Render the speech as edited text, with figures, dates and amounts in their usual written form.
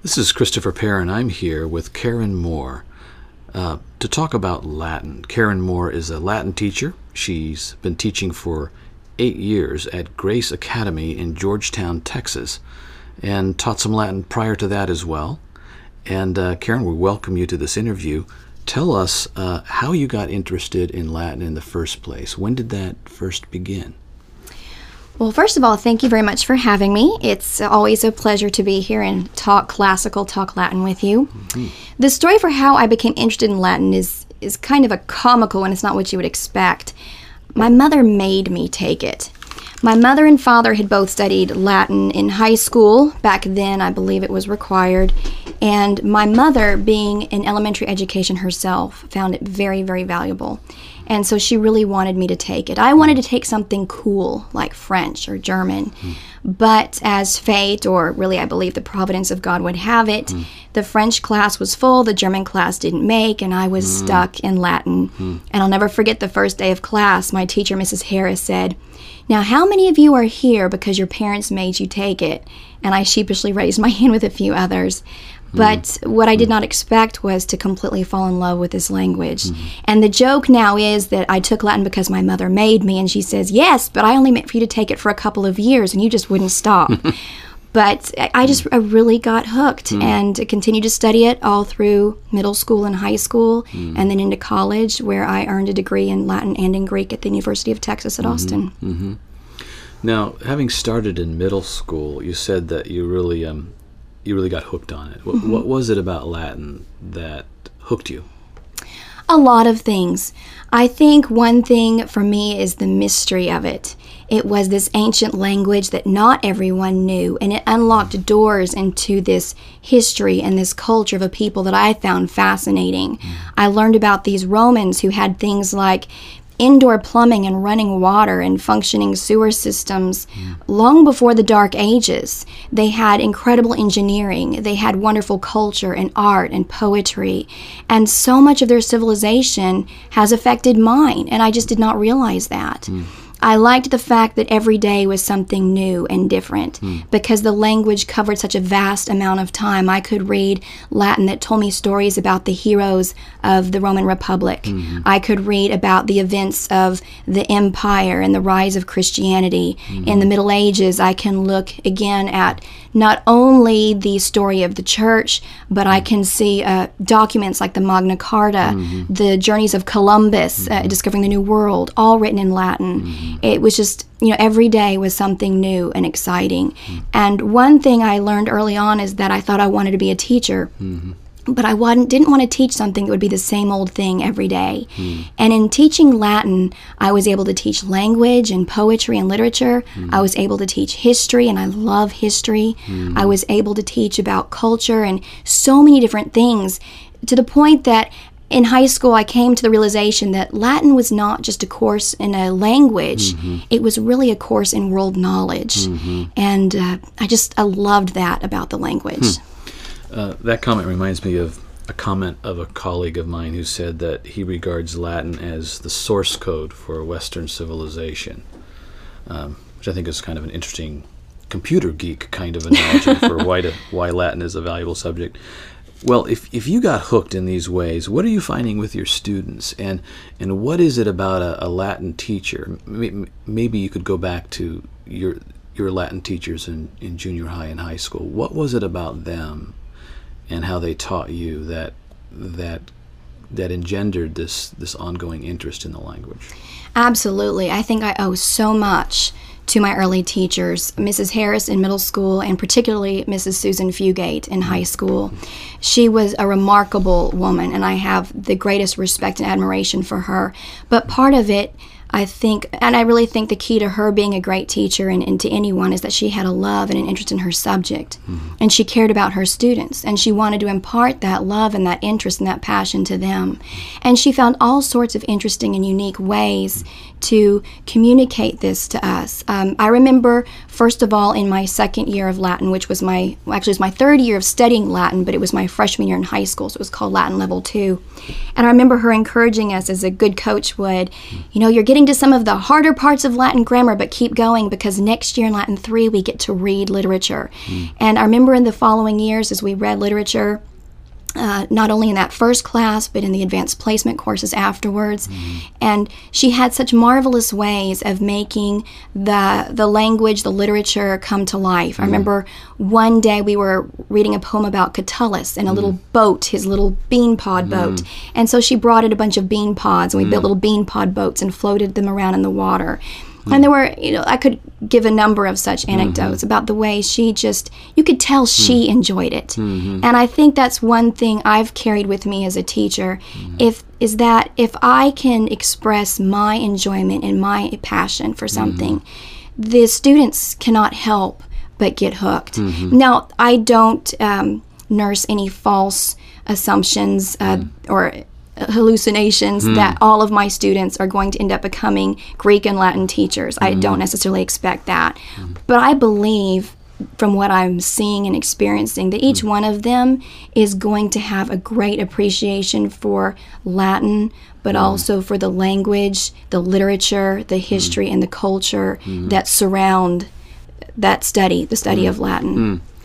This is Christopher Perrin, and I'm here with Karen Moore to talk about Latin. Karen Moore is a Latin teacher. She's been teaching for 8 years at Grace Academy in Georgetown, Texas, and taught some Latin prior to that as well. And Karen, we welcome you to this interview. Tell us how you got interested in Latin in the first place. When did that first begin? Well, first of all, thank you very much for having me. It's always a pleasure to be here and talk Latin with you. Mm-hmm. The story for how I became interested in Latin is kind of a comical one. It's not what you would expect. My mother made me take it. My mother and father had both studied Latin in high school. Back then, I believe it was required. And my mother, being in elementary education herself, found it very, very valuable. And so she really wanted me to take it. I wanted to take something cool like French or German. But as fate, or really I believe the providence of God would have it, the French class was full, the German class didn't make, and I was stuck in Latin. And I'll never forget the first day of class, my teacher, Mrs. Harris, said, "Now, how many of you are here because your parents made you take it?" And I sheepishly raised my hand with a few others. But what I did not expect was to completely fall in love with this language. And the joke now is that I took Latin because my mother made me, and she says, "Yes, but I only meant for you to take it for a couple of years, and you just wouldn't stop." But I really got hooked and continued to study it all through middle school and high school, and then into college, where I earned a degree in Latin and in Greek at the University of Texas at Austin. Now, having started in middle school, you said that you really got hooked on it. What was it about Latin that hooked you? A lot of things. I think one thing for me is the mystery of it. It was this ancient language that not everyone knew, and it unlocked doors into this history and this culture of a people that I found fascinating. I learned about these Romans who had things like indoor plumbing and running water and functioning sewer systems long before the Dark Ages. They had incredible engineering. They had wonderful culture and art and poetry. And so much of their civilization has affected mine, and I just did not realize that. I liked the fact that every day was something new and different because the language covered such a vast amount of time. I could read Latin that told me stories about the heroes of the Roman Republic. I could read about the events of the empire and the rise of Christianity. In the Middle Ages, I can look again at not only the story of the church, but I can see documents like the Magna Carta, the journeys of Columbus, discovering the New World, all written in Latin. It was just, every day was something new and exciting. And one thing I learned early on is that I thought I wanted to be a teacher. But I didn't want to teach something that would be the same old thing every day. And in teaching Latin, I was able to teach language and poetry and literature. I was able to teach history, and I love history. I was able to teach about culture and so many different things, to the point that in high school, I came to the realization that Latin was not just a course in a language. It was really a course in world knowledge. And I loved that about the language. That comment reminds me of a comment of a colleague of mine who said that he regards Latin as the source code for Western civilization, which I think is kind of an interesting computer geek kind of analogy for why Latin is a valuable subject. Well, if you got hooked in these ways, what are you finding with your students, and what is it about a Latin teacher? Maybe you could go back to your Latin teachers in junior high and high school. What was it about them and how they taught you that engendered this ongoing interest in the language? Absolutely. I think I owe so much to my early teachers, Mrs. Harris in middle school, and particularly Mrs. Susan Fugate in high school. She was a remarkable woman, and I have the greatest respect and admiration for her. But part of it, I think, and I really think the key to her being a great teacher and to anyone, is that she had a love and an interest in her subject. And she cared about her students, and she wanted to impart that love and that interest and that passion to them. And she found all sorts of interesting and unique ways to communicate this to us. I remember, first of all, in my second year of Latin, which was it was my third year of studying Latin, but it was my freshman year in high school, so it was called Latin Level 2. And I remember her encouraging us, as a good coach would, you're getting to some of the harder parts of Latin grammar, but keep going, because next year in Latin 3 we get to read literature. And I remember in the following years, as we read literature, not only in that first class, but in the advanced placement courses afterwards. And she had such marvelous ways of making the language, the literature, come to life. I remember one day we were reading a poem about Catullus in a little boat, his little bean pod boat. And so she brought in a bunch of bean pods, and we built little bean pod boats and floated them around in the water. And there were, I could give a number of such anecdotes about the way you could tell she enjoyed it. And I think that's one thing I've carried with me as a teacher, is that if I can express my enjoyment and my passion for something, the students cannot help but get hooked. Now, I don't nurse any false assumptions or hallucinations that all of my students are going to end up becoming Greek and Latin teachers. I don't necessarily expect that. But I believe, from what I'm seeing and experiencing, that each one of them is going to have a great appreciation for Latin, but also for the language, the literature, the history, and the culture that surround that study, the study of Latin.